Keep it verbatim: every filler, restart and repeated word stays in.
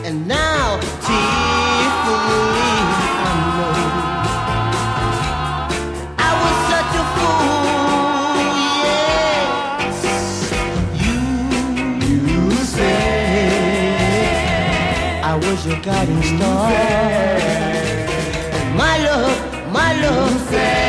and now tearfully I know I was such a fool. Yes, you, you said I was your guiding star. My love, my love said